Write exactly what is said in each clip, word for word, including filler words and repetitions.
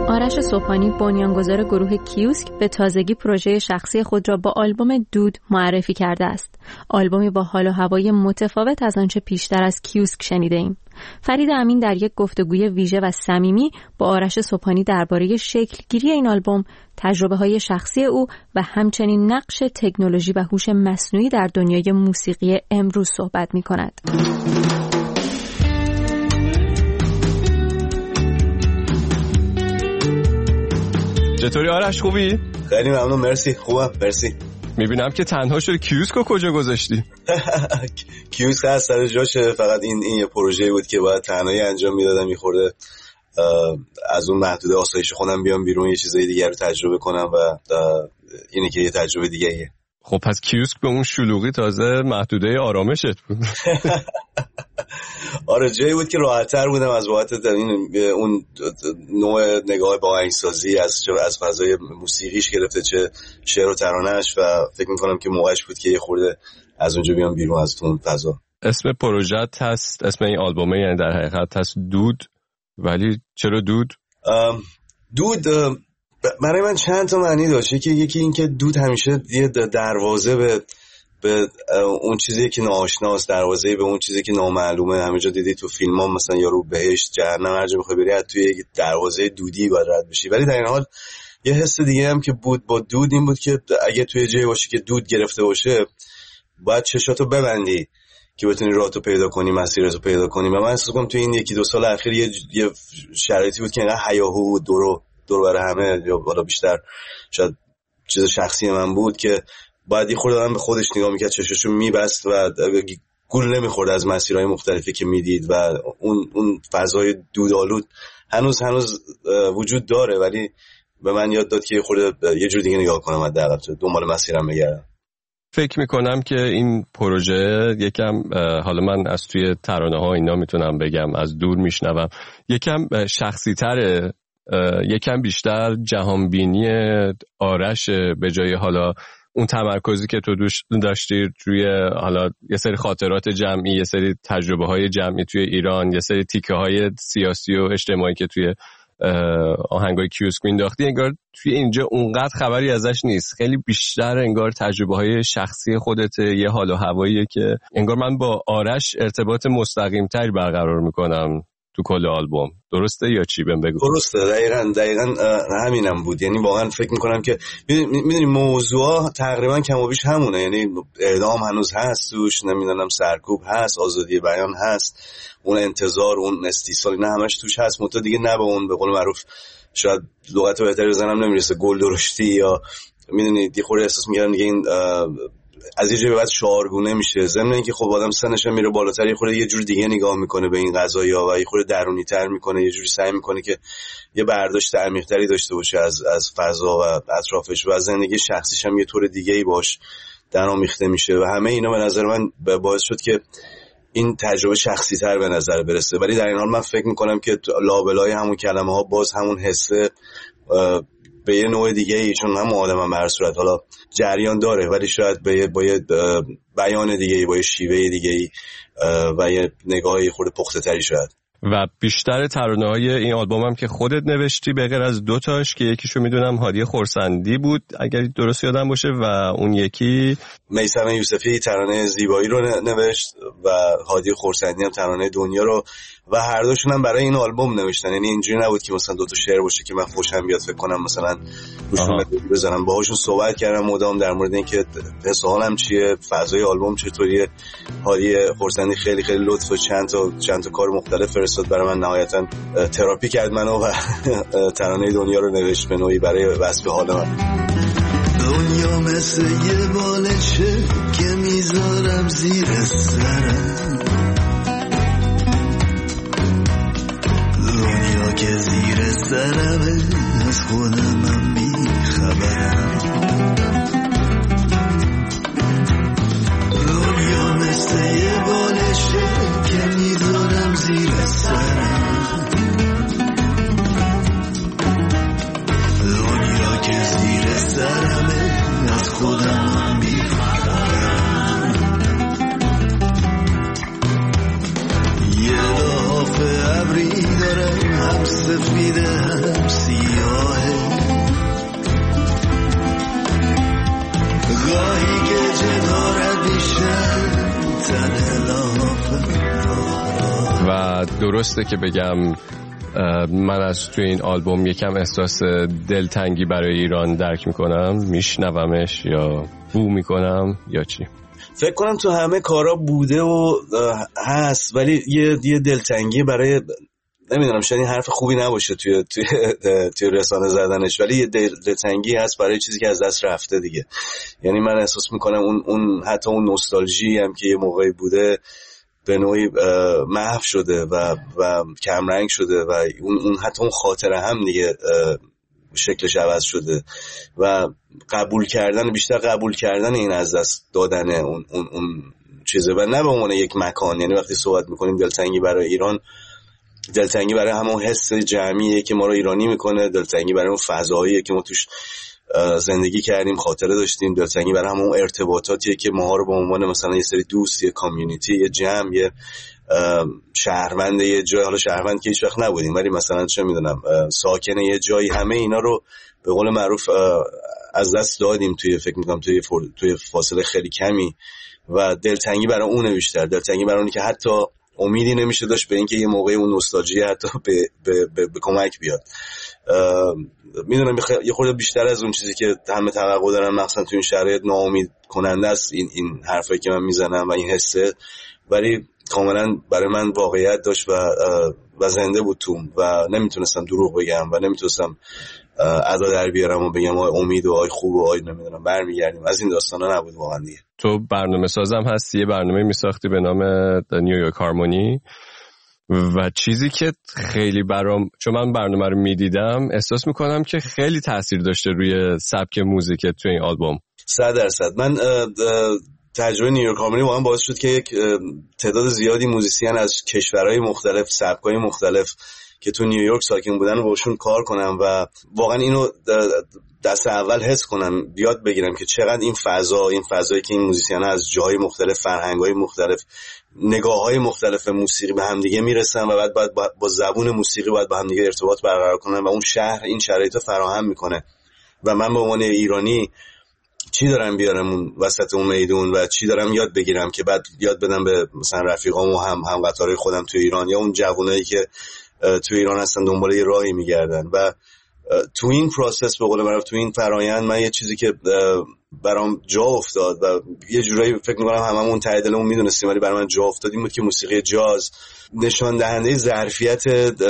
آرش صبحانی بنیانگذار گروه کیوسک به تازگی پروژه شخصی خود را با آلبوم دود معرفی کرده است. آلبومی با حال و هوای متفاوت از آنچه پیشتر از کیوسک شنیده ایم. فرید امین در یک گفتگوی ویژه و صمیمی با آرش صبحانی درباره شکلگیری این آلبوم، تجربه‌های شخصی او و همچنین نقش تکنولوژی و هوش مصنوعی در دنیای موسیقی امروز صحبت می‌کند. چطوری آرش، خوبی؟ خیلی ممنون، مرسی، خوبم، مرسی. میبینم که تنها شده. کیوسکو کجا گذاشتی؟ کیوسک هست سر جاشه، فقط این این یه پروژه بود که باید تنهایی انجام میدادم، میخورده از اون محدوده آسایش خودم بیام بیرون، یه چیزای دیگه رو تجربه کنم و اینه که یه تجربه دیگه ایه. خب پس کیوسک به اون شلوغی تازه محدوده آرامشت بود. آره، جایی بود که راحت‌تر بودم از واحد این اون نوع نگاه با آهنگسازی از از فضای موسیقیش گرفته چه شعر و ترانه‌اش، و فکر می‌کنم که موقعش بود که یه خورده از اونجا بیام بیرون از اون فضا. اسم پروژت هست، اسم این آلبومه یعنی در حقیقت هست دود، ولی چرا دود؟ دود برای من چند تا معنی داشته که یکی این که دود همیشه یه دروازه به به اون چیزی که ناآشناست، دروازه به اون چیزی که نامعلومه. همینجا دیدی تو فیلم ها مثلا یارو بهشت جهنم هر جا بخوای بری توی یک دروازه دودی باید رد بشی، ولی در این حال یه حس دیگه هم که بود با دود این بود که اگه توی جایی باشی که دود گرفته باشه باید چشاتو ببندی که بتونی راهتو پیدا کنی، مسیرتو پیدا کنی. و من احساس می‌کنم توی این یکی دو سال اخیر یه, یه شرایطی بود که انقدر هیاهو دور دور برای همه، یا بالا بیشتر شاید چیز شخصی من بود که باید یه خورده آدم به خودش نگاه میکرد، چشاشو میبست و گول نمیخورد از مسیرهای مختلفی که میدید، و اون اون فضای دودآلود هنوز هنوز وجود داره، ولی به من یاد داد که یه خورده یه جور دیگه نگاه کنم، حداقل دنبال مسیرم بگردم. فکر میکنم که این پروژه یکم، حالا من از توی ترانه ها اینا میتونم بگم از دور میشنوم، یکم شخصی تره، یکم بیشتر جهانبینی آرش به جای حالا اون تمرکزی که تو داشتی روی حالا یه سری خاطرات جمعی، یه سری تجربه های جمعی توی ایران، یه سری تیکه های سیاسی و اجتماعی که توی آهنگای کیوسک مینداختی، انگار توی اینجا اونقدر خبری ازش نیست. خیلی بیشتر انگار تجربه های شخصی خودت، یه حال و هواییه که انگار من با آرش ارتباط مستقیم تری برقرار میکنم تو کل آلبوم. درسته یا چی؟ بهم بگو. درسته، دقیقاً دقیقاً همینم بود. یعنی واقعا فکر میکنم که میدونی موضوعا تقریبا کم و بیش همونه، یعنی اعدام هنوز هست توش، نمیدونم سرکوب هست، آزادی بیان هست، اون انتظار، اون استیصال، نه همش توش هست. متو دیگه نه به اون به قول معروف شاید لغت بهتری بزنم نمیرسه، گل درشتی، یا میدونی یه خورده احساس میگم دیگه این از یه جایی بعد شعارگونه میشه. ضمن اینکه خب آدم سنش هم میره بالاتر، یه خورده یه جور دیگه نگاه میکنه به این قضایا و یه خورده درونی تر میکنه، یه جوری سعی میکنه که یه برداشت عمیق‌تری داشته باشه از از فضا و اطرافش و از زندگی شخصیش هم یه طور دیگه‌ای باش درآمیخته میشه. و همه اینا به نظر من باعث شد که این تجربه شخصی تر به نظر برسه. ولی در این حال من فکر میکنم که لابلای همون کلمه ها باز همون حسه به یه نوع دیگه ای، چون هم آدم هم به هر صورت حالا جریان داره، ولی شاید به با یه بیان دیگه ای، با یه شیوه دیگه ای و یه نگاهی خورده پخته تری شاید. و بیشتر ترانه‌های این آلبوم هم که خودت نوشتی به غیر از دو تاش که یکیشو میدونم هادی خورسندی بود اگر درست یادم باشه، و اون یکی میثم یوسفی ترانه زیبایی رو نوشت و هادی خورسندی هم ترانه دنیا رو، و هر دوشون هم برای این آلبوم نوشتن. یعنی اینجوری نبود که مثلا دو تا شعر باشه که من خوشم بیاد فکر کنم مثلا روشون بزنم. باهاشون صحبت کردم مدام در مورد اینکه حس و حالم چیه، فضای آلبوم چطوریه. هادی خورسندی خیلی خیلی لطف و چند تا چند تا کار مختلف فرستاد برای من، نهایتا تراپی کرد منو و ترانه دنیا رو نوشت به نوعی برای وصف حال من. دنیا مثل یه بالشه که میذارم زیر سرم، دنیا که زیر سرمه از خودم هم بیخبرم. دنیا مثل یه بالشه که میذارم زیر سرم، دنیا که زیر سرمه از خودم هم بیخبرم. یه لاف ابری دارم، هم سفیده هم سیاه، درسته که بگم من از توی این آلبوم یکم احساس دلتنگی برای ایران درک میکنم، میشنومش یا بو میکنم یا چی؟ فکر کنم تو همه کارا بوده و هست، ولی یه یه دلتنگی برای، نمیدونم شاید این حرف خوبی نباشه توی توی توی رسانه زدنش، ولی یه دلتنگی هست برای چیزی که از دست رفته دیگه. یعنی من احساس میکنم اون اون حتی اون نوستالژی هم که یه موقعی بوده به نوعی محو شده و و کم رنگ شده و اون اون حتی اون خاطره هم دیگه شکلش عوض شده و قبول کردن، بیشتر قبول کردن این از دست دادن اون اون اون چیزه و نه به عنوان یک مکان. یعنی وقتی صحبت میکنیم دلتنگی برای ایران، دلتنگی برای همون حس جمعیه که ما رو ایرانی میکنه، دلتنگی برای اون فضاییه که ما توش زندگی کردیم، خاطره داشتیم، دلتنگی برای همون ارتباطاتیه که ما رو به عنوان مثلا یه سری دوست، یه کامیونیتی، یه جمع، یه شهروند یه جای، حالا شهروند که هیچ وقت نبودیم ولی مثلا چه میدونم ساکن یه جایی، همه اینا رو به قول معروف از دست دادیم توی فکر میکنم توی توی فاصله خیلی کمی و دلتنگی برای اونه بیشتر، دلتنگی برای اونی که حتی امیدی نمیشه داشت به اینکه یه موقعی اون نوستالژی حتی به, به, به, به کمک بیاد. میدونم یه خورده بیشتر از اون چیزی که همه توقع دارن مخصوصا تو این شرایط ناامید کننده است این این حرفایی که من میزنم و این حسه، ولی کاملا برای من واقعیت داشت و و زنده بود توم و نمیتونستم دروغ بگم و نمیتونستم ادا در بیارم و بگم آی امید و آی خوب و آی نمیدونم برمیگردیم. از این داستانا نبود واقعا دیگه. تو برنامه سازم هستی، یه برنامه میساختی به نام نیویورک هارمونی و چیزی که خیلی برام، چون من برنامه رو میدیدم احساس میکنم که خیلی تاثیر داشته روی سبک موزیک تو این آلبوم. صد درصد. من تجربه نیویورک هارمونی واقعا باعث شد که یک تعداد زیادی موزیسین از کشورهای مختلف، سبک‌های مختلف که تو نیویورک ساکن بودن باشون کار کنم و واقعا اینو دست اول حس کنم، یاد بگیرم که چقدر این فضا، این فضایی که این موزیسین‌ها از جاهای مختلف، فرهنگ‌های مختلف، نگاه‌های مختلف موسیقی به هم دیگه میرسن و بعد باید با زبون موسیقی باید با هم دیگه ارتباط برقرار کنن و اون شهر این شرایطو فراهم میکنه و من به عنوان ایرانی چی دارم بیارم اون وسط اون میدون و چی دارم یاد بگیرم که بعد یاد بدم به مثلا رفیقام و هم هم قطارهای خودم تو ایران یا اون جوانایی که تو ایران هستن دنبال یه راهی میگردن. و تو این پروسس به قول معروف، تو این فرایند، من یه چیزی که برام جا افتاد و یه جورایی فکر می‌کنم هممون ته دلمون میدونستیم ولی برام جا افتاد این بود که موسیقی جاز نشان دهنده ظرفیت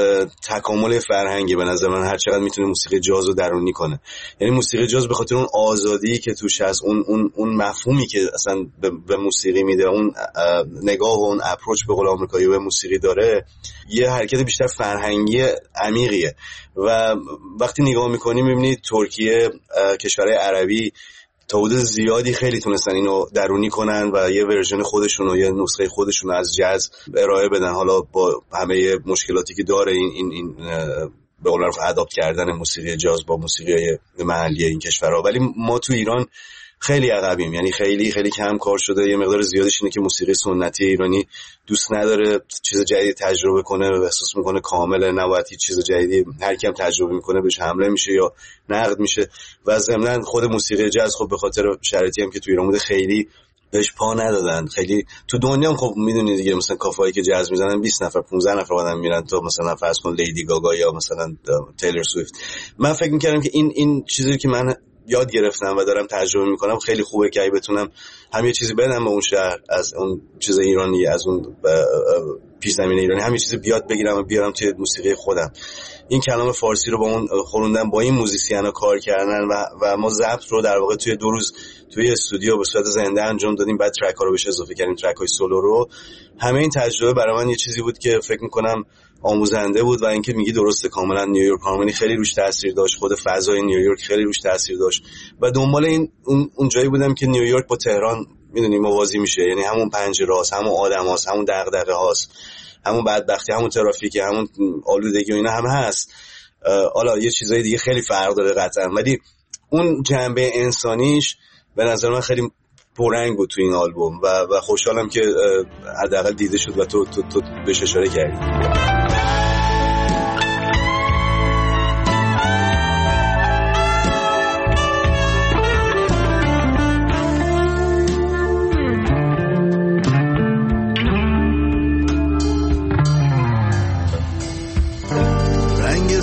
تکامل فرهنگی به نظر من، هر چقدر میتونه موسیقی جاز رو درونی کنه. یعنی موسیقی جاز به خاطر اون آزادی که توش هست، اون اون اون مفهومی که اصلا به, به موسیقی میده، اون نگاه و اون اپروچ به قول آمریکایی به موسیقی داره، یه حرکت بیشتر فرهنگی عمیقیه. و وقتی نگاه میکنی میبینی ترکیه، کشورهای عربی تا حدود زیادی خیلی تونستن اینو درونی کنن و یه ورژن خودشون و یه نسخه خودشون از جاز ارائه بدن، حالا با همه مشکلاتی که داره این این این به قول معروف اداپت کردن موسیقی جاز با موسیقی محلی این کشورها. ولی ما تو ایران خیلی عقبیم، یعنی خیلی خیلی کم کار شده. یه مقدار زیادیش اینه که موسیقی سنتی ایرانی دوست نداره چیز جدید تجربه کنه و احساس میکنه کامله، نباید هیچ چیز جدیدی، هر کیم تجربه میکنه بهش حمله میشه یا نقد میشه. و ضمن خود موسیقی جاز خب به خاطر شرایطی هم که تو ایران بوده خیلی بهش پا ندادن. خیلی تو دنیا هم خب میدونید دیگه، مثلا کافه‌ای که جاز میزنن بیست نفر پانزده نفر آدم میرن، تو مثلا فرض کن لیدی گاگا یا مثلا تیلر سویفت. من فکر میکردم که این این چیزی که من یاد گرفتم و دارم تجربه میکنم خیلی خوبه که اگه بتونم هم یه چیزی بدم به اون شهر از اون چیز ایرانی، از اون پیش زمین ایرانی، هم یه چیزی بیاد بگیرم و بیارم توی موسیقی خودم. این کلام فارسی رو با اون خوروندن، با این موزیسینا کار کردن و و ما ضبط رو در واقع توی دو روز توی استودیو به صورت زنده انجام دادیم، بعد ترک ها رو بهش اضافه کردیم، ترک های سولو رو. همه این تجربه برای من یه چیزی بود که فکر میکنم آموزنده بود و اینکه میگی درسته کاملا نیویورک هارمونی خیلی روش تاثیر داشت، خود فضای نیویورک خیلی روش تاثیر داشت و دنبال این اون, اون جایی بودم که نیویورک با تهران میدونی موازی میشه، یعنی همون پنجره‌هاست، همون آدم‌هاست، همون دغدغه‌هاست، همون بدبختی، همون ترافیک، همون آلودگی و اینا هم هست. حالا یه چیزای دیگه خیلی فرق داره قطعا، ولی اون جنبه انسانیش به نظر من خیلی پررنگ بود تو این آلبوم و و خوشحالم که حداقل دیده شد و تو تو تو بهش اشاره کردی.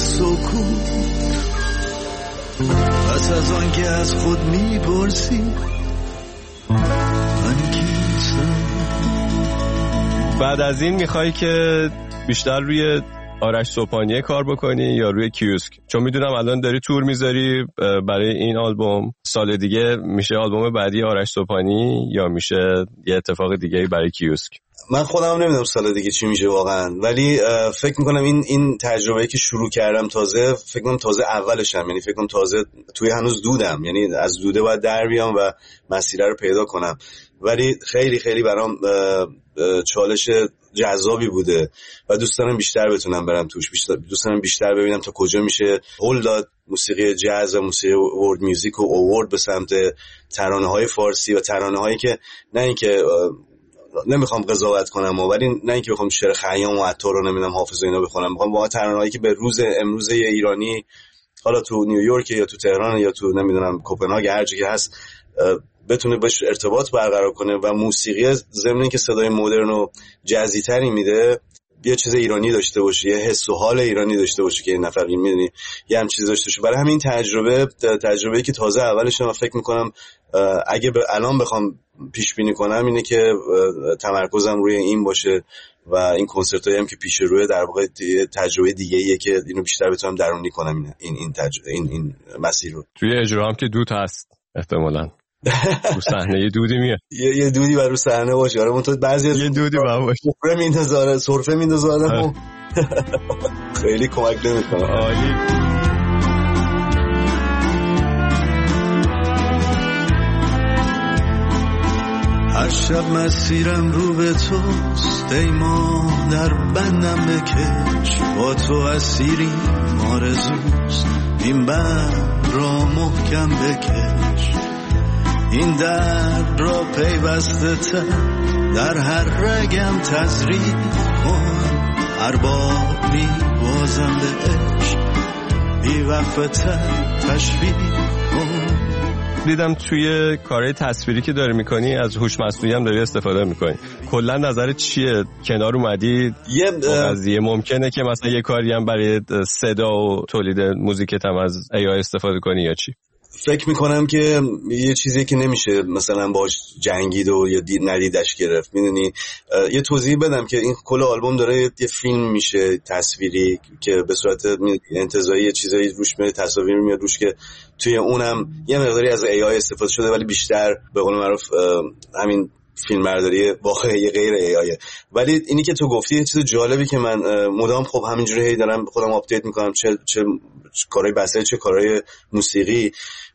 سکوت. پس از آن که از خود میپرسی من کیستم. بعد از این میخوای که بیشتر روی آرش صبحانیه کار بکنی یا روی کیوسک؟ چون میدونم الان داری تور میذاری برای این آلبوم، سال دیگه میشه آلبوم بعدی آرش صبحانی یا میشه یه اتفاق دیگه برای کیوسک؟ من خودم هم نمیدونم سال دیگه چی میشه واقعا، ولی فکر میکنم این این تجربه‌ای که شروع کردم تازه، فکر کنم تازه اولشم، یعنی فکر کنم تازه توی هنوز دودم، یعنی از دوده باید در بیام و مسیره رو پیدا کنم، ولی خیلی خیلی برام چالش جذابی بوده و دوست دارم بیشتر بتونم برم توش، بیشتر دوست دارم بیشتر ببینم تا کجا میشه هول داد موسیقی جاز و موسیقی ورد میوزیک و اوورد به سمت ترانه‌های فارسی و ترانه‌هایی که نه اینکه نمیخوام قضاوت کنم ولی نه اینکه بخوام شعر خیام و عطار رو نمیدونم حافظ و اینا بخونم، میخوام واقعا ترانه‌هایی که به روز امروز ایرانی حالا تو نیویورک یا تو تهران یا تو نمیدونم کوپنهاگ هر جایی که هست بتونه باش ارتباط برقرار کنه و موسیقی ضمن اینکه صدای مدرن و جزی تری میده یه چیز ایرانی داشته باشه، یه حس و حال ایرانی داشته باشه که این نفر میدونی یه هم چیز داشته باشه. برای همین تجربه تجربه‌ای که تازه اولش من فکر میکنم اگه به الان بخوام پیش بینی کنم اینه که تمرکزم روی این باشه و این کنسرتایی هم که پیش روی در واقع تجربه دیگه ایه که اینو بیشتر بتونم درونی کنم این این این, تجربه این, این مسیر رو. توی اجرا هم که دود هست احتمالاً رو صحنه یه دودی میاد، یه یه دودی بر رو صحنه باشه. آره منتها بعضی یه دودی باشه سرفه میندازه سرفه میندازه آدمو خیلی کمک نمیکنه. عالی. هر شب مسیرم رو به توست ای ماه در بندم بکش، با تو اسیری آرزوست این بند را محکم بکش، این درد را پیوسته تر در هر رگم تزریق کن، هر بار می بازم به عشق بی وقفه تر تشویق کن. دیدم توی کارهای تصویری که داری میکنی از هوش مصنوعی هم داری استفاده میکنی، کلا نظرت چیه؟ کنار اومدی یه قضیه ممکنه که مثلا یه کاری هم برای صدا و تولید موزیکت هم از ای آی استفاده کنی یا چی؟ فکر میکنم که یه چیزی که نمیشه مثلا باش جنگید و یا ندیدش گرفت. میدونی یه توضیح بدم که این کل آلبوم داره یه فیلم میشه تصویری که به صورت انتزاعی یه چیزایی روش میاد، تصاویر میاد روش که توی اونم یه مقداری از ای آی استفاده شده ولی بیشتر به قول معروف همین فیلمبرداری واقعی غیر ای آی. ولی اینی که تو گفتی یه چیز جالبی که من مدام خب همینجوری هی دارم خودم آپدیت میکنم، چه چه کارهای بصری چه کارهای موسیقی،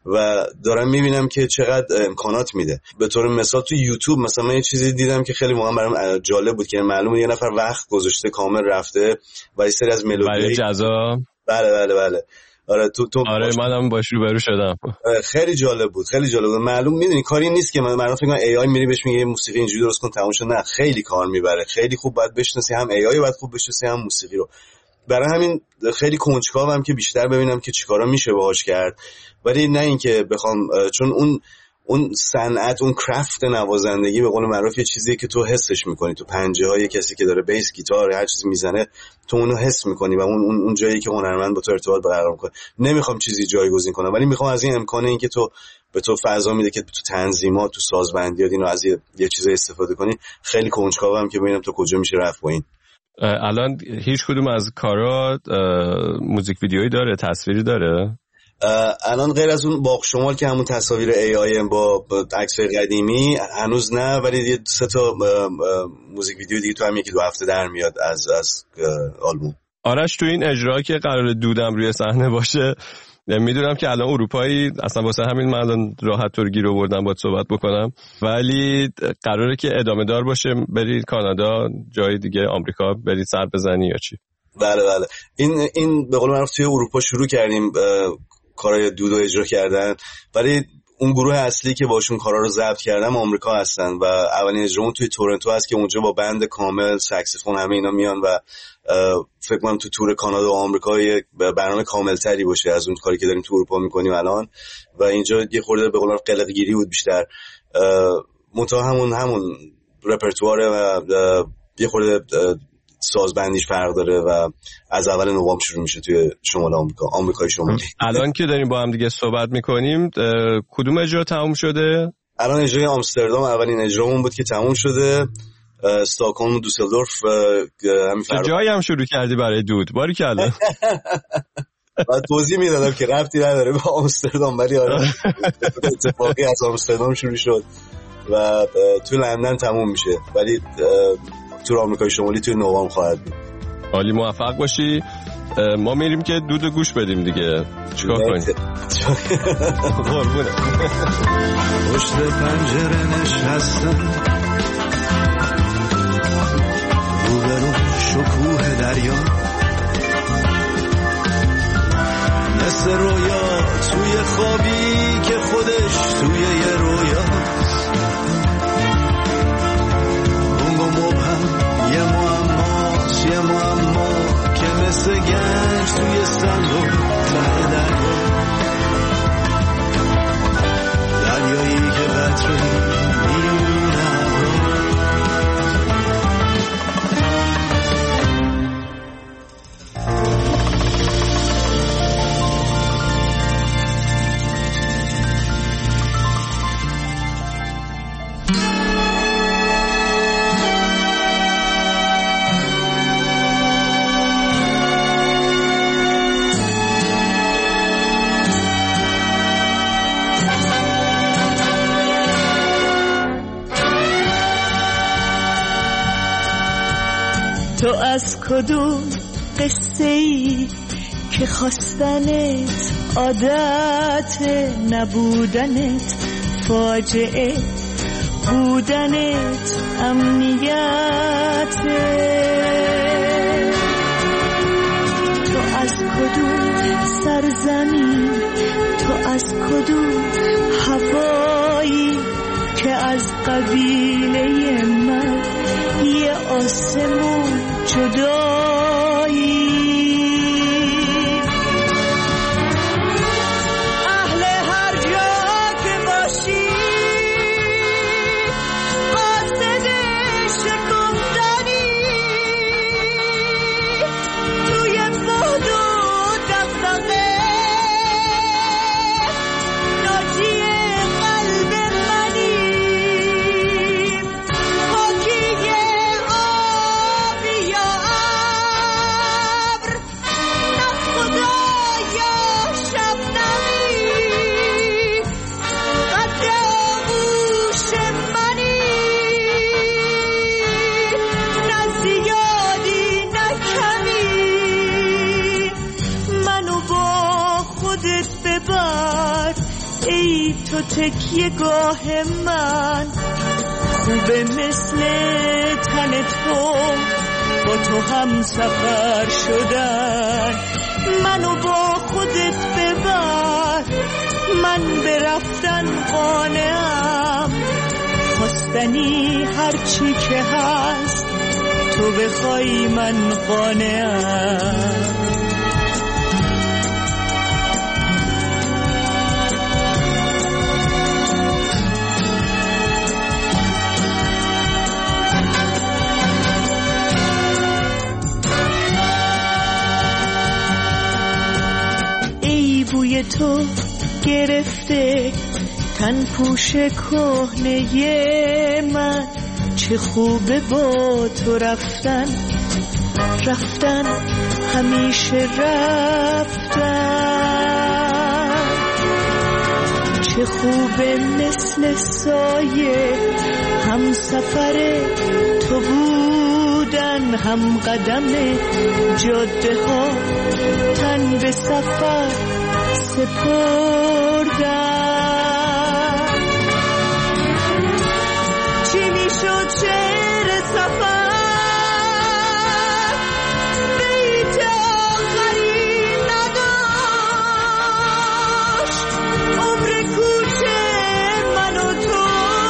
و دارم میبینم که چقدر امکانات میده. به طور مثال تو یوتیوب مثلا من یه چیزی دیدم که خیلی واقعا برام جالب بود که معلومه یه نفر وقت گذاشته کامل رفته و یه سری از ملودی جزا. بله بله بله آره تو تو آره منم باش روبرو شدم. خیلی جالب بود خیلی جالب بود. معلوم میدونی کاری نیست که من معلوم فکر کنم ای آی میری بهش میگه موسیقی اینجوری درست کن تموم شد، نه خیلی کار میبره، خیلی خوب باید بشناسی هم ای آی باید خوب بشناسی هم موسیقی رو. برای همین خیلی کنجکاوم که بیشتر ببینم که چیکارا میشه باهاش کرد، ولی نه اینکه بخوام، چون اون اون صنعت اون کرافت نوازندگی به قول معروف یه چیزیه که تو حسش میکنی، تو پنجه های کسی که داره بیس گیتار هر چیزی میزنه تو اونو حس میکنی و اون اون جایی که هنرمند با تو ارتباط برقرار میکنه. نمیخوام چیزی جایگزین کنم ولی میخوام از این امکانه این که تو به تو فضا میده که تو تنظیمات تو سازبندیات اینو از یه, یه چیزی استفاده کنی. خیلی کنجکاوم که ببینم تو کجا میشه رفت با این. الان هیچ کدوم از کارا موزیک ویدیویی داره، تصویری داره؟ الان غیر از اون باغ شمال که همون تصاویر ای آی با عکسای قدیمی هنوز نه، ولی یه سه تا موزیک ویدیو دیگه تو هم یکی دو هفته در میاد از از آلبوم. آرش تو این اجرا که قرار دودم روی صحنه باشه، میدونم که الان اروپایی اصلا واسه همین من الان راحت طور گیر آوردم باهات صحبت بکنم، ولی قراره که ادامه دار باشه، برید کانادا جای دیگه آمریکا برید سر بزنی یا چی؟ بله بله این این به قول معروف توی اروپا شروع کردیم کارهای دودو اجرا کردن، ولی اون گروه اصلی که باشون کارا رو ضبط کردم آمریکا هستن و اولین اجرامون توی تورنتو هست که اونجا با بند کامل ساکسیفون همه اینا میان و فکر کنم تو تور کانادا و آمریکا یه برنامه کاملتری باشه از اون کاری که داریم تو اروپا میکنیم الان، و اینجا یه خورده به قول معروف قلق‌گیری بود بیشتر، منتها همون همون رپرتواره و یه خورده سازبندیش فرق داره و از اول نوامبر شروع میشه توی شمال آمریکا، آمریکای شمالی. الان که داریم با هم دیگه صحبت میکنیم کدوم اجرا تموم شده؟ الان اجرای آمستردام اولین اجرامون بود که تموم شده. استاکهلم و دوسلدورف همین فرق. جایی هم شروع کردی برای دود باریکلا. بعد توضیح میدادم که ربطی نداره با آمستردام، ولی آره اتفاقی از آمستردام شروع شد و تو لندن تموم میشه، ولی تو آمریکای شمالی توی نوامبر خواهد بود. عالی، موفق باشی. ما میریم که دود گوش بدیم دیگه. چیکار کنیم؟ قربونه. پشت پنجره نشستم روبرو شکوه دریا، مثل رویا توی خوابی که خودش توی یه رویاست. بونگو مبهم یه معماست، یه معما که مثل گنج توی صندوق ته دریا، دریایی که قطره میونه تو از کدوم قصه ای که خواستنت عادت، نبودنت فاجعه، بودنت امنیت. تو از کدوم سرزمین، تو از کدوم هوایی که از قبیله من یه آسمون جدایی. اهل هر جا که باشی قاصد شکفتنی، توی بود و دفتقه ناجی قلب منی. پاکی آبی یا ابر، نه خدا یا شبنمی، قد آغوش منی، نه زیادی نه کمی. منو با خودت ببر ای تو تکیه گاه من، خوبه مثل تن تو با تو هم سفر شدن. منو با خودت ببر، من به رفتن قانعم، خواستنی هرچی که هست تو بخوای من قانعم. بوی تو گرفته تن پوش کهنه من، چه خوبه با تو رفتن، رفتن همیشه رفتن. چه خوبه مثل سایه هم سفر تو بودن، هم قدم جاده ها تن به سفر سپردن. چی میشد شعر سفر بیت آخری نداشت، عمر کوچه من و تو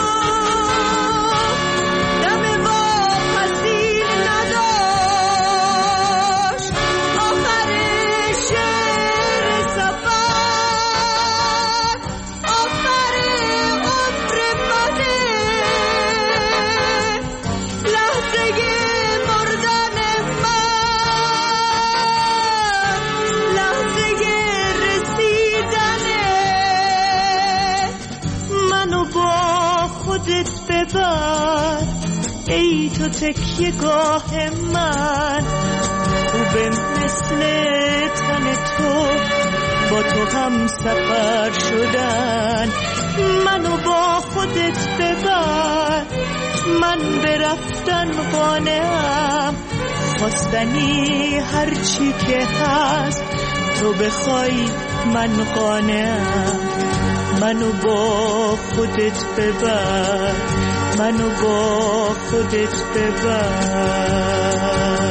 دم واپسی نداشت. آخر شعر سفر ببر ای تو تکیه گاه من، خوبه مثل تن تو با تو هم سفر شدن. منو با خودت ببر، من به رفتن قانعم، خواستنی هرچی که هست تو بخوای من قانعم. منو با خودت ببر، منو با خودت ببر.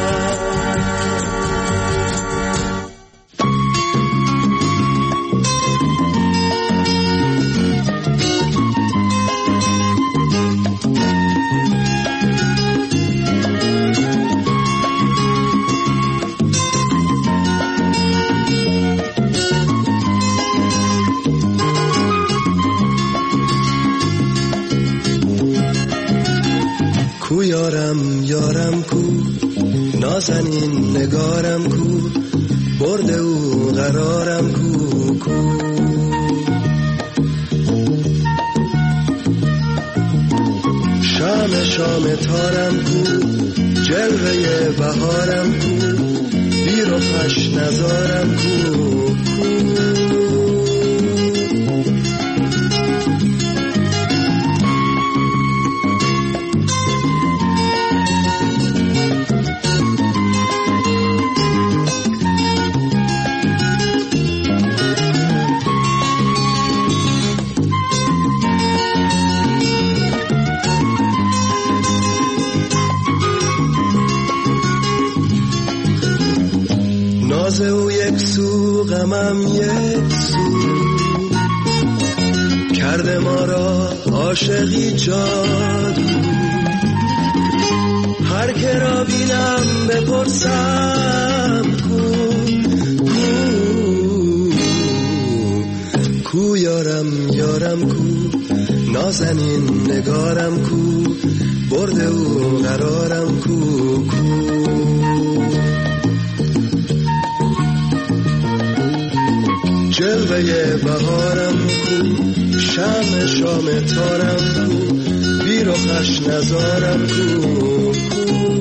کو یارم یارم کو، نازنین نگارم کو، برد او قرارم کو کو. شام شام تارم کو، جلوه بهارم کو، بیر و خوش نزارم کو کو. ناز او یک سو غمم یک سو، کرده ما را عاشقی جادو. هر که را بینم بپرسم کو کو کو یارم یارم کو، نازنین نگارم کو، برد او قرارم کو کو. جلوه بهارم کو، شام شام تارم کو، بیر و خوش نزارم کو کو.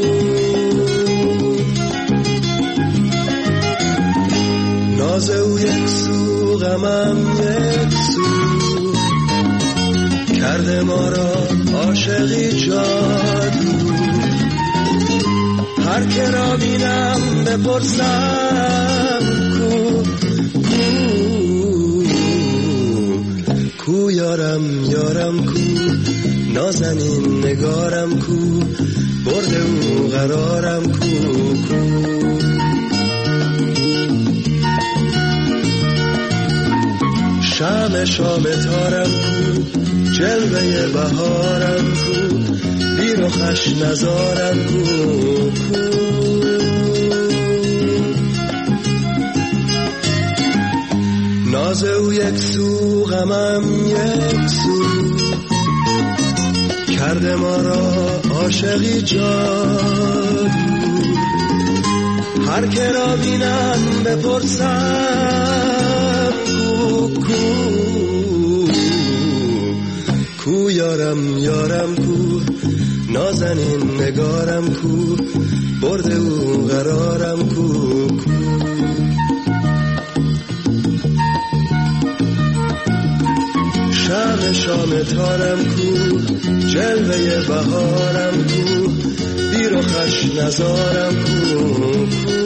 ناز او یک سو غمم یک سو، کرده ما را عاشقی جادو. هر که را بینم بپرسم کو کو یارم یارم کو، نازنین نگارم کو، برد او قرارم کو کو. شام شام تارم کو، جلوه بهارم کو، بیر و خوش نزارم کو کو. ناز او یک سو غمم یک سو، کرده ما را عاشقی جادو. هر که را بینم بپرسم کو کو کو یارم یارم کو، نازنین نگارم کو، برد او قرارم کو کو. شام شام تارم کو، جلوه بهارم کو، بیر و خوش نزارم کو کو.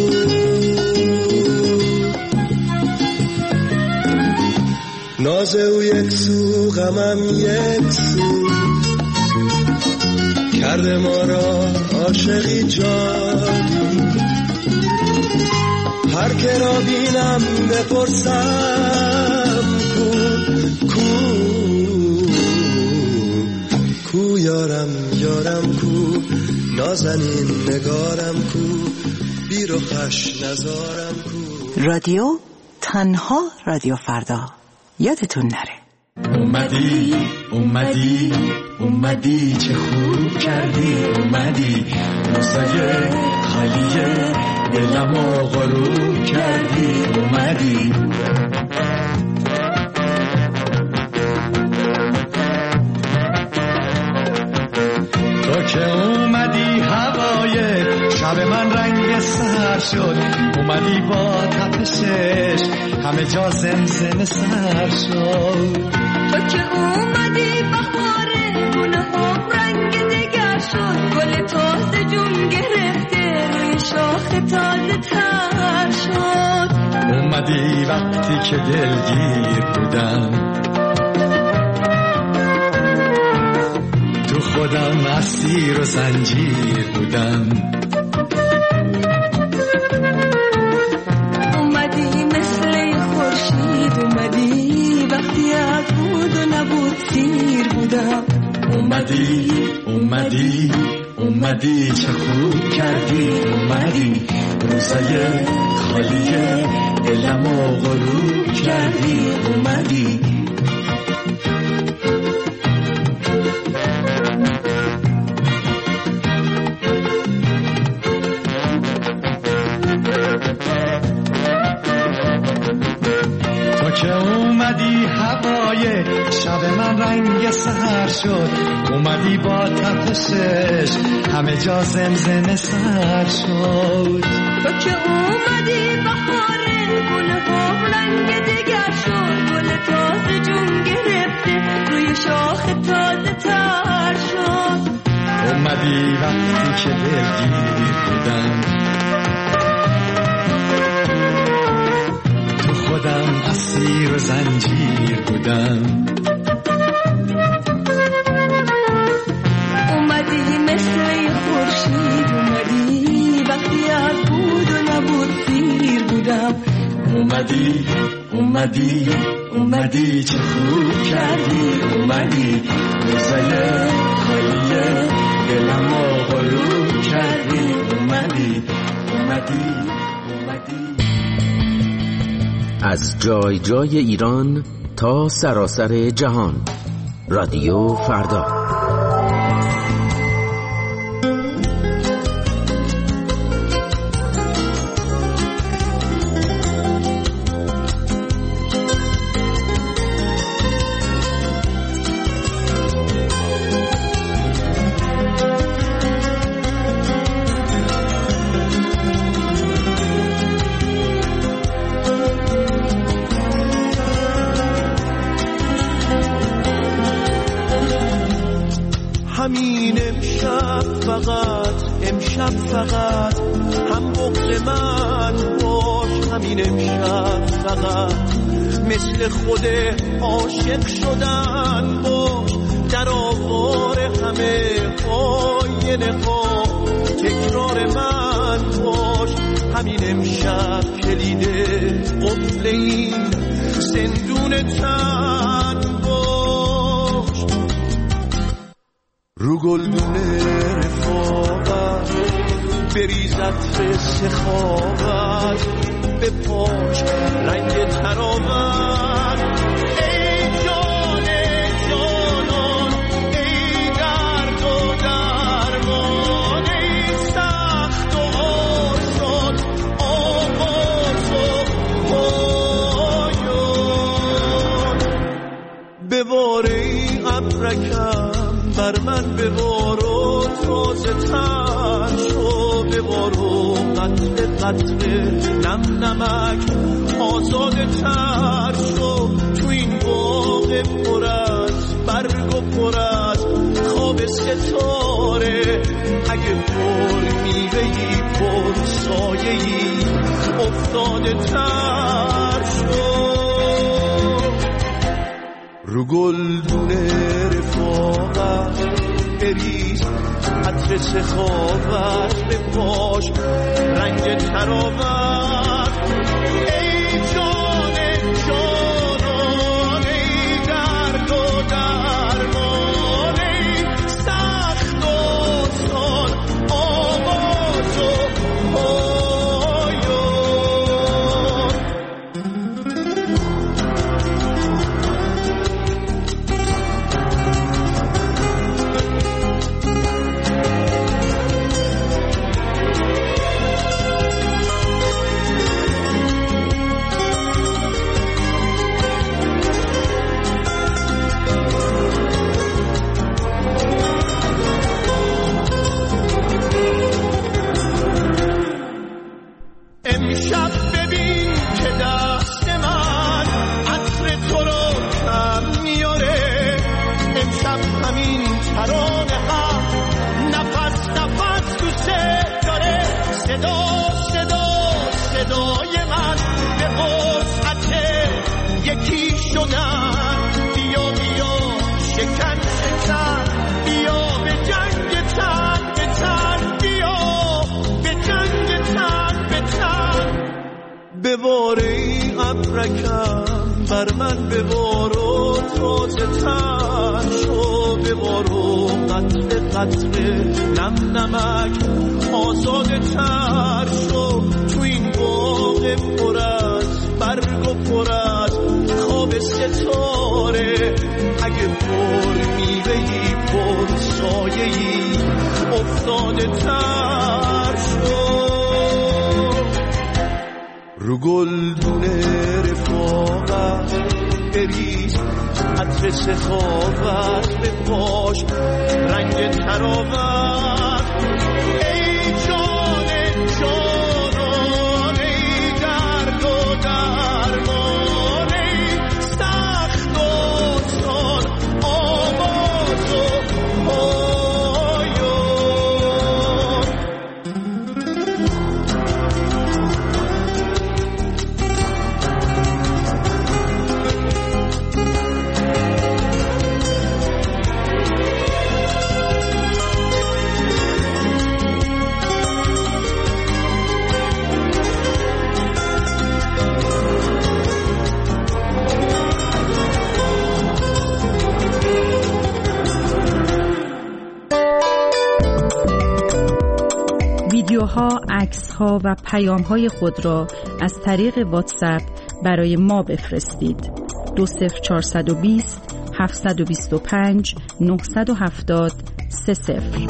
ناز او یک سو غمم یک سو، کرده ما را عاشقی جادو. هر که را بینم بپرسم کو کو کو یارم یارم کو، نازنین نگارم کو، بیر و خوش نزارم کو. رادیو تنها رادیو فردا، یادتون نره. اومدی اومدی اومدی چه خوب کردی، اومدی روزای خالیه دلمو غروب کردی، اومدی شد، اومدی با تپشش همه جا زمزمه سر شد. تو که اومدی بهاره گونه ها رنگ دگر شد، گل تازه جون گرفته روی شاخ تازه تر شد. اومدی وقتی که دلگیر بودم، تو خودم اسیر و زنجیر بودم. اومدی مثل خورشید، اومدی وقتی از بود و نبود سیر بودم. اومدی اومدی اومدی چه خوب کردی، اومدی روزای خالی دلمو غروب کردی. اومدی که اومدی هوای شب من رنگ سحر شد، اومدی با تپشش همه جا زمزمه سر شد. تو که اومدی بهاره گل ها رنگ دگر شد، گل تازه جون گرفته روی شاخ تازه تر شد. اومدی وقتی که دلگیر بودم، خودم اسیر و زنجیر بودم. اومدی مثل خورشید، اومدی وقتی از بود و نبود سیر بودم. اومدی اومدی اومدی چه خوب کردی، اومدی روزای خالی دلمو غروب کردی. اومدی اومدی اومدی از جای جای ایران تا سراسر جهان، رادیو فردا. همین امشب فقط امشب فقط هم بغض من باش، همین امشب فقط مثل خود عاشق شدن باش، در آوار همه آینه ها تکرار من باش. همین امشب کلید قفل این زندون تن باش. رو گلدونه رفاقت بریزت سخاوت به پاش رنگ تراوت. ای جان ای جانان ای درد و درمان، ای سخت و آسان آغاز و پایان. بباره ای ابرکم بر من ببار و تازه تر شو، ببار و قطره قطره نم نمک آزاده تر شو. تو این باغ پر از برگ و پر از خواب ستاره، اگه پر میوهی پر سایه‌ای افتاده تر شو. رو گلدونه رفاقت بریز عطر سخاوت به پاش رنگ تراوت. ای جان جانان ای درد و درمان، ای سخت و سان آواز و پایان. ابرکم بر من ببارو تازه تر شو ببارو قطره قطره نم نمک آزاده تر شو تو این باغ پر از برگ و پر از خواب ستاره اگه پر میوهی پر سایه‌ای افتاده تر شو رو گلدونه رفاقت بریز عطر سخاوت به پاش رنگ تراوت ای جان جانان ای درد و درمان ای سخت داستان آواز و پایان ویدیوها، عکس‌ها و پیام‌های خود را از طریق واتساپ برای ما بفرستید. دو صفر چهارصد و بیست هفتصد و بیست و پنج نهصد و هفتاد سه صفر.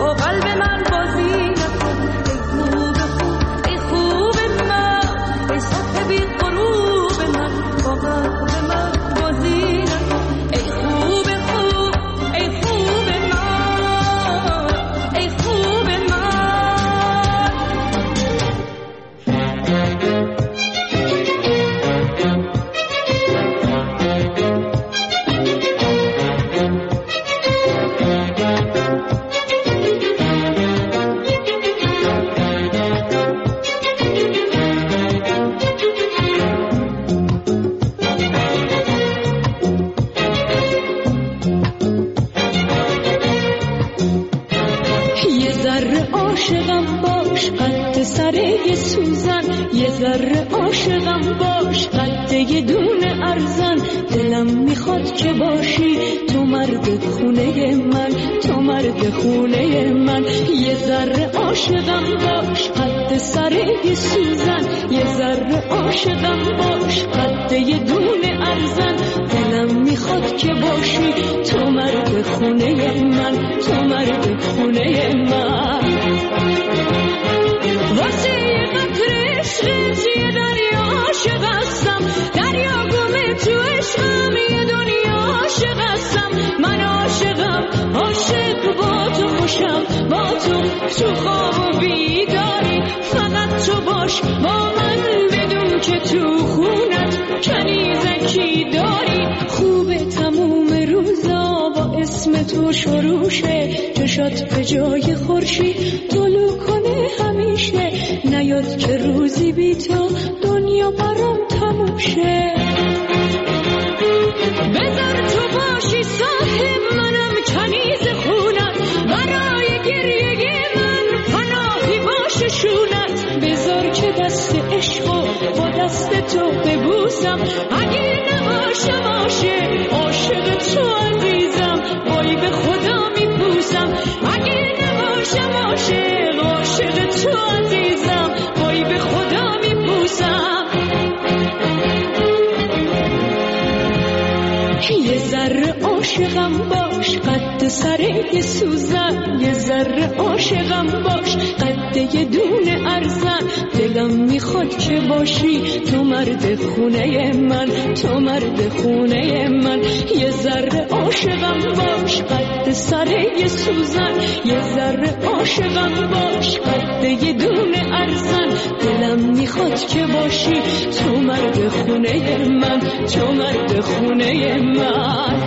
با قلب من بازی نکن. ای خوب خوب ای خوب من، ای صبح بی غروب من، با قلب من بازی نکن. ای خوب خوب ای خوب من، ای خوب من. عاشقم باش قد سر یه سوزن، یه ذره عاشقم باش قد یه دونه ارزن. دلم میخواد که باشی تو مرد خونه من، تو مرد خونه من. یه ذره عاشقم باش قد سر یه سوزن، یه ذره عاشقم باش قد یه دونه ارزن. دلم میخواد که باشی تو مرد خونه من، تو مرد خونه من. واسه یه قطره عشقت یه دریا عاشق هستم، دریا گمه تو عشقم یه دنیا عاشق هستم. من عاشقم عاشق با تو خوشم، با تو تو خواب و بیداری. فقط تو باش با من بدون که تو خونت کنیزکی داری. خوبه تموم روزا با اسم تو شروع شه، چشات به جای خورشید طلوع کنه همیشه. نیاد که روزی بی تو دنیا برام تموم شه. بذار تو باشی صاحب منم کنیز خونت، برای گریه من پناهی باشه شونت. بذار که دست عشقو با دست تو ببوسم، اگه نباشم عاشق عاشق تو عزیزم، وای به خدا میپوسم. اگه نباشم عاشق عاشق تو عزیزم، وای به خدا میپوسم. یه ذره عاشقم باش قد سر یه سوزن، یه ذره عاشقم باش قد یه دونه ارزن. دلم میخواد که باشی تو مرد خونه من، تو مرد خونه من. یه ذره عاشقم باش قد سر یه سوزن، یه ذره عاشقم باش قد یه دونه ارزن. دلم میخواد که باشی تو مرد خونه من، تو مرد خونه من.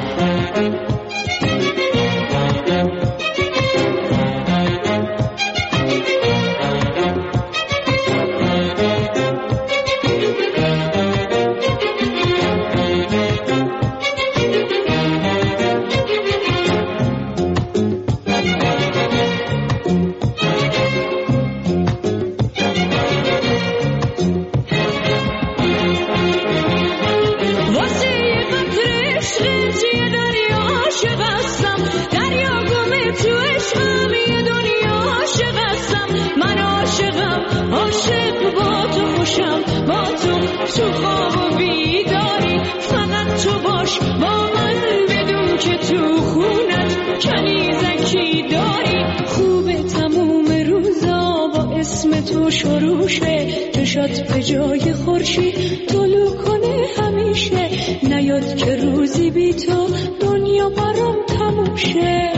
تو خواب و بیداری. فقط تو باش با من بدون که تو خونت کنیزکی داری. خوبه تموم روزا با اسم تو شروع شه، چشات به جای خورشید طلوع کنه همیشه. نیاد که روزی بی تو دنیا برام تموم شه.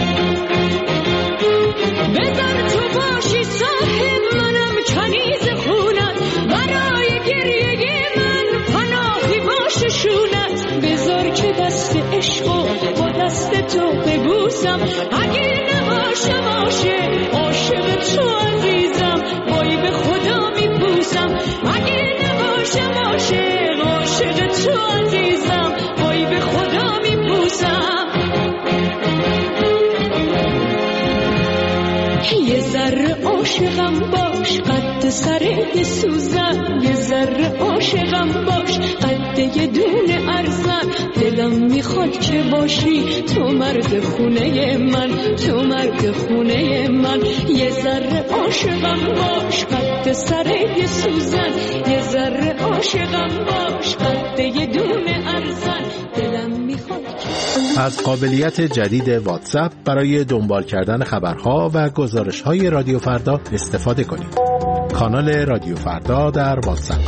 بذار تو باشی صاحب منم کنیز خونت، برای گریه من پناهی باشه شونت. بذار که دست عشقو با دست تو ببوسم، اگه نباشم عاشق عاشق تو عزیزم، وای به خدا میپوسم. اگه نباشم عاشق عاشق تو عزیزم، وای به خدا میپوسم. یه ذره عاشقم باش قد سر یه سوزن، یه ذره عاشقم باش قد یه دونه ارزن. دلم میخواد که باشی تو مرد خونه من، تو مرد خونه من. یه ذره عاشقم باش قد سر یه سوزن، یه ذره عاشقم باش قد یه دونه ارزن. دلم میخواد که از قابلیت جدید واتساپ برای دنبال کردن خبرها و گزارش‌های رادیو فردا استفاده کنید. کانال رادیو فردا در واتساپ.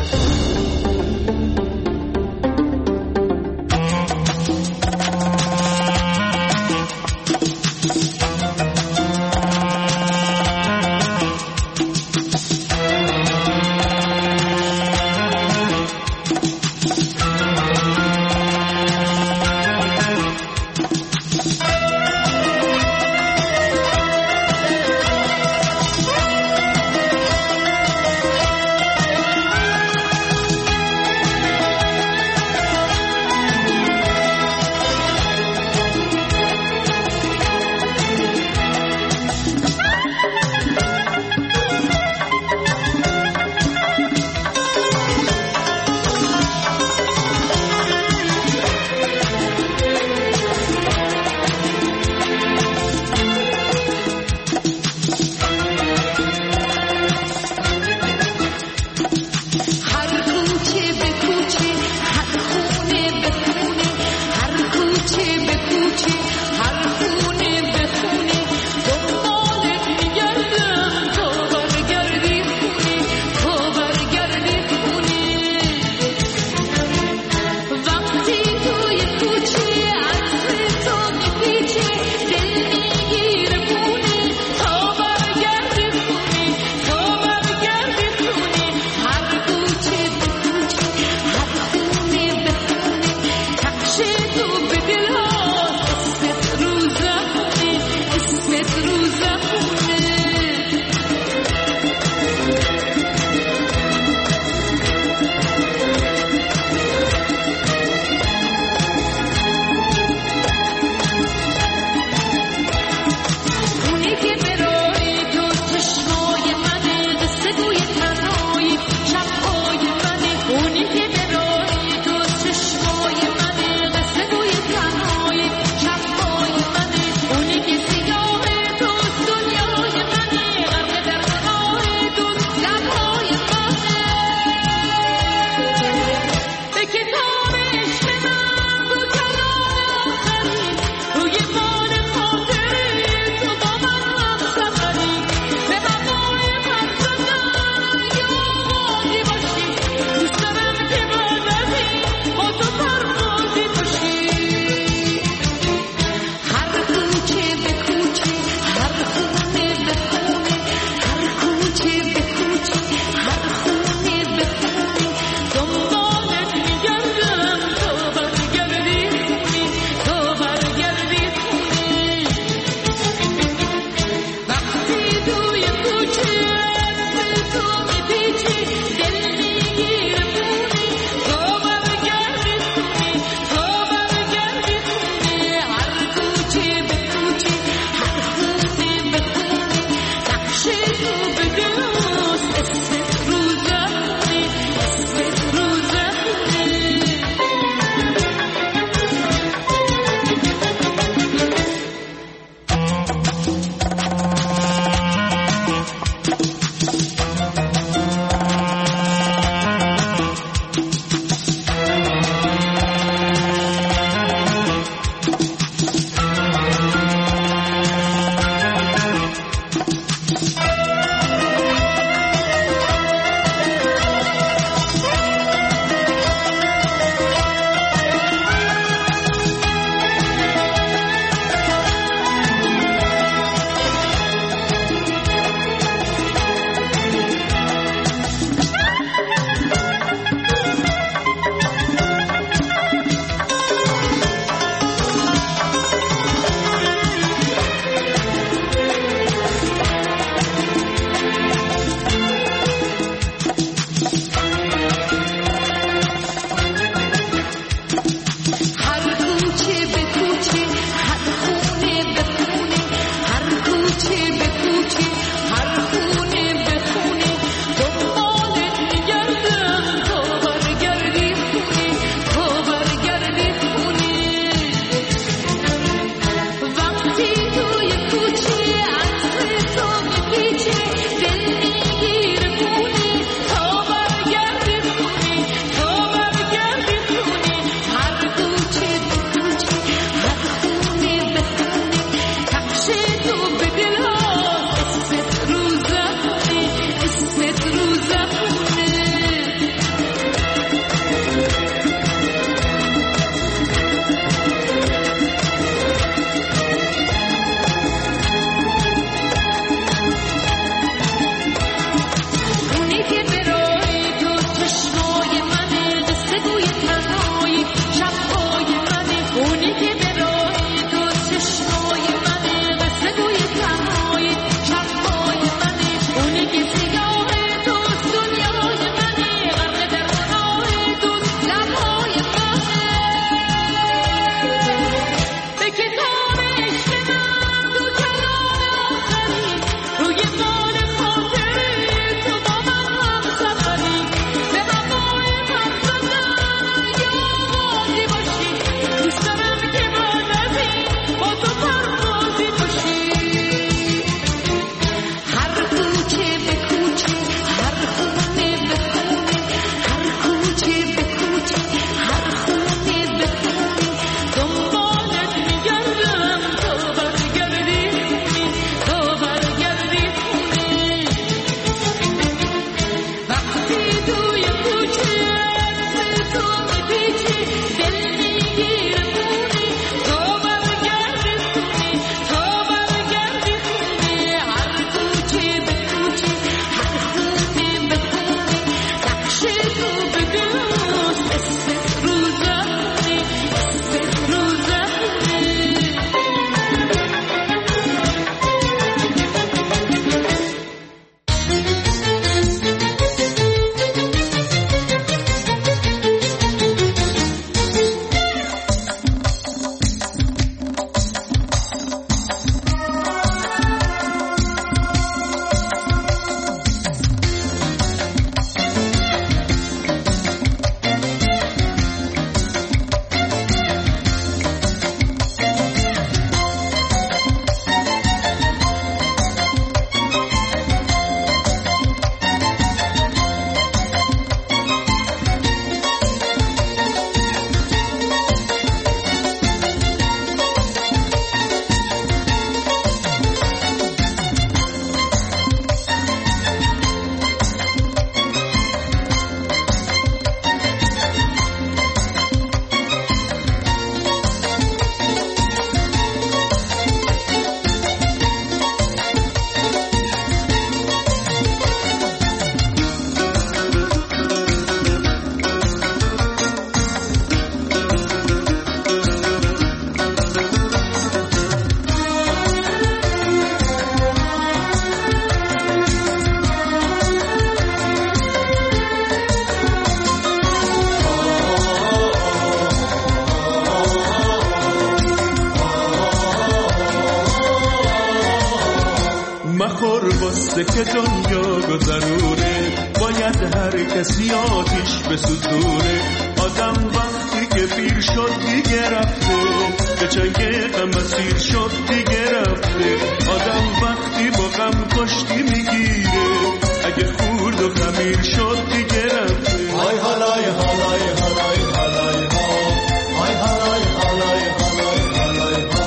مخور واسه که دنیا گذرونه، باید هر کسی آتیش بسوزونه. آدم وقتی که پیر شد دیگه رفته، به چنگ غم اسیر شد دیگه رفته. آدم وقتی با غم کشتی میگیره، اگه خورد و خمیر شد دیگه رفته. های حالای حالای حالای حالای ها، های حالای حالای حالای حالای ها.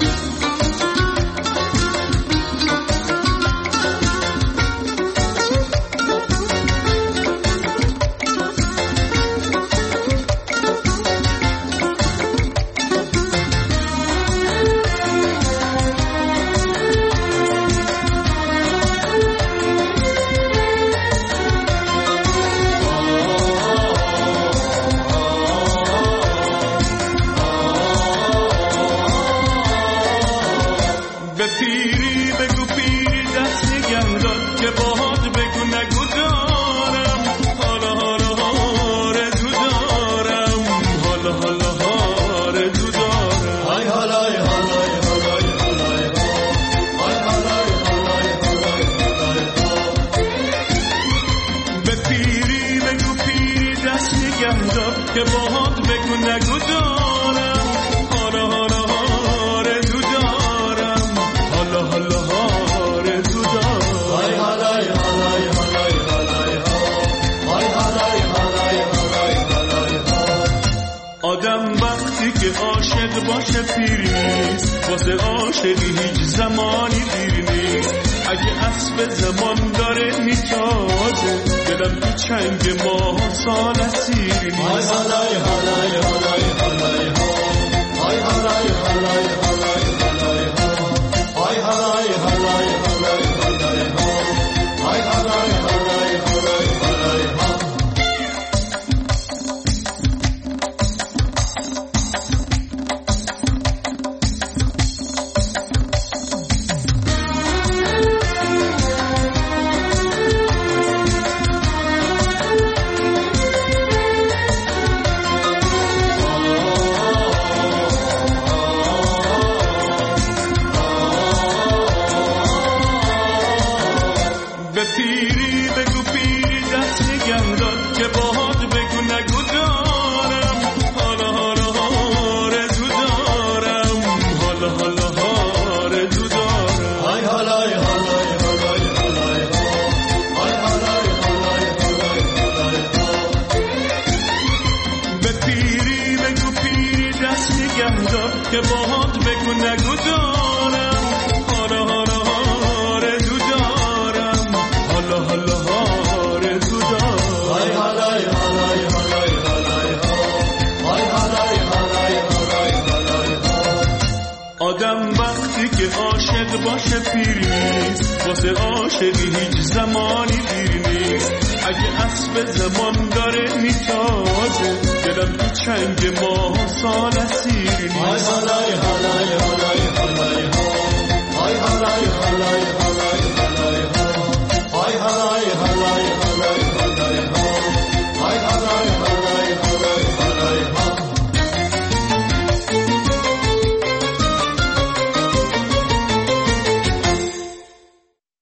واسه عاشقی هیچ زمانی دیر نیست. اگه اسب زمان داره میتازه، دلم تو چنگ ماه سال اسیر نیست. های حالای حالای حالای حالای ها، های حالای حالای حالای حالای ها، های حالای حالای حالای حالای ها، های حالای حالای حالای حالای ها. باشه پیر نیست، واسه عاشقی هیچ زمانی دیر نیست. اگه اسب زمان داره میتازه، دلم تو چنگ ماه سال اسیر نیست. های حالای حالای حالای حالای ها، های حالای حالای